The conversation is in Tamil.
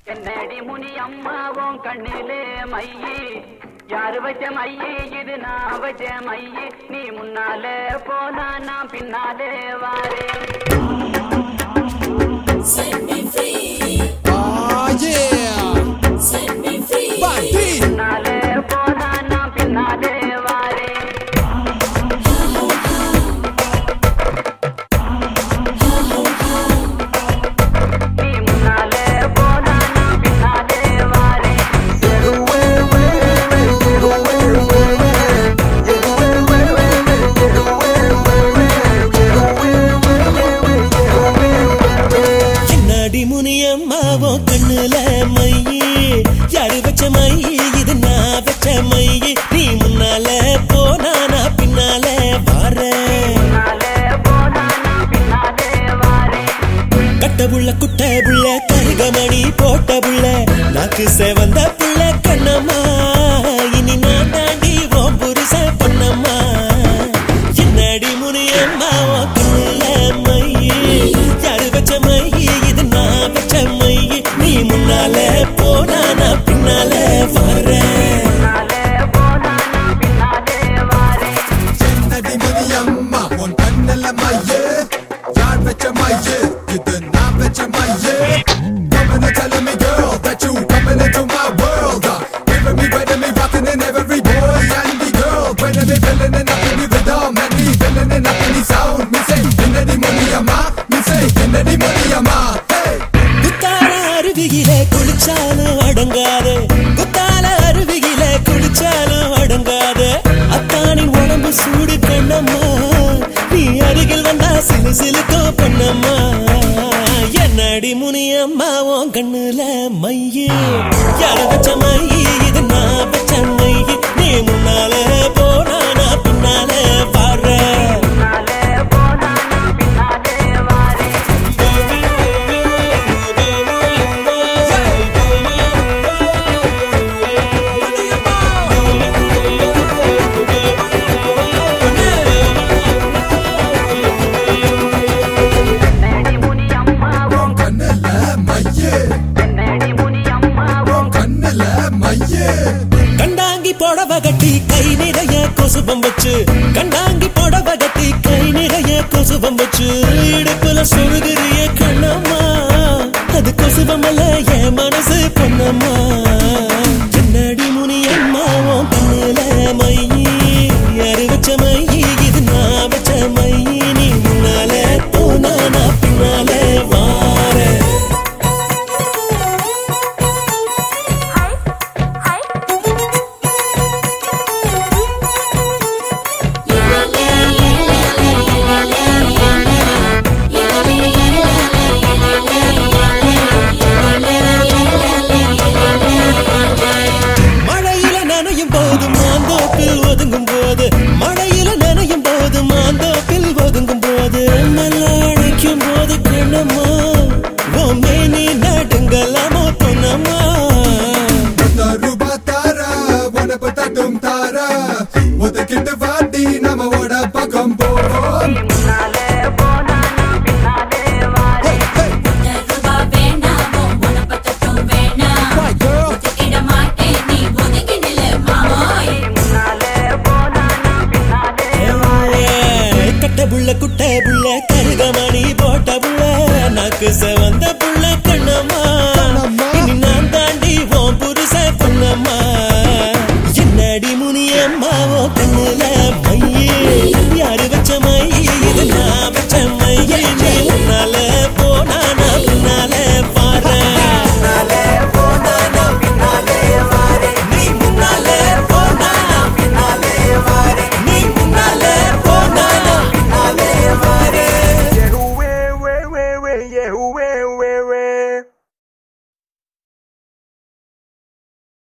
என்னடி முனி அம்மாவும் கண்ணிலே மையி யாரு வச்ச மையி இது நான் வச்ச மையி நீ முன்னாலே போனா நான் பின்னாலே வாரே Set me free. Oh yeah. Set me free. Bati. முன்னாலே போனா நான் பின்னாலே வாரே நீ முன்னாலே போனா நான் பின்னாலே வாரே என்னடி முனியம்மாவோ கண்ணுல மையி யாரு வச்ச மையி இது நான் வச்ச மையி நீ முன்னால போனா நான் பின்னால வாரேன் முன்னாலே போனா நான் பின்னாலே வாரே கட்ட புள்ள குட்ட புள்ள கருகமணி போட்ட புள்ள நாக்கு செவந்த புள்ள கண்ணம்மா இனி நான் தாண்டி ஓம் புருஷ பொன்னம்மா என்னடி முனியம்மாவோ கண்ணுல மையி யாரு வச்ச மையி இது நான் வச்ச மையி நீ முன்னால போனா நான் பின்னால வாரேன் முன்னாலே போனா நான் பின்னாலே வாரே Nadi Mudiyamma, one kannala maye. Yaar vecha maye, idu na vecha maye. Coming and telling me, girl, that you coming into my world. Giving me, waiting me, rocking in every boy and the girl. Waiting me, feeling it up in the rhythm and me feeling it up in the sound. Me say, Nadi Mudiyamma, me say, Nadi Mudiyamma, hey. குத்தால அருவியிலே குளிச்சாலும் அடங்காது குத்தால அருவியிலே குளிச்சாலும் அடங்காது அத்தானின் உடம்பு சூடு கண்ணம்மா நீ அருகில் வந்தா சிலு சிலுக்கோ பண்ணம்மா என்னடி முனியம்மா உன் கண்ணுல மையி யார வச்ச மையி இது நான் வச்ச மையி நீ முன்னால போனா நான் பின்னால பாடுறேன் முன்னாலே போனா நான் பின்னாலே வாரே என்னடி முனி அம்மாவும் Kannala maye, என்னடி முனி அம்மாவும் kannala maye. கண்டாங்கி புடவ கட்டி கை நிறைய கொசுபம் வச்சு கண்டாங்கி புடவ கட்டி கை நிறைய கொசுபம் வச்சு இடுப்புல சொருகிறிய கண்ணம்மா அது கொசுபம் அல்ல என் மனசு பொன்னம்மா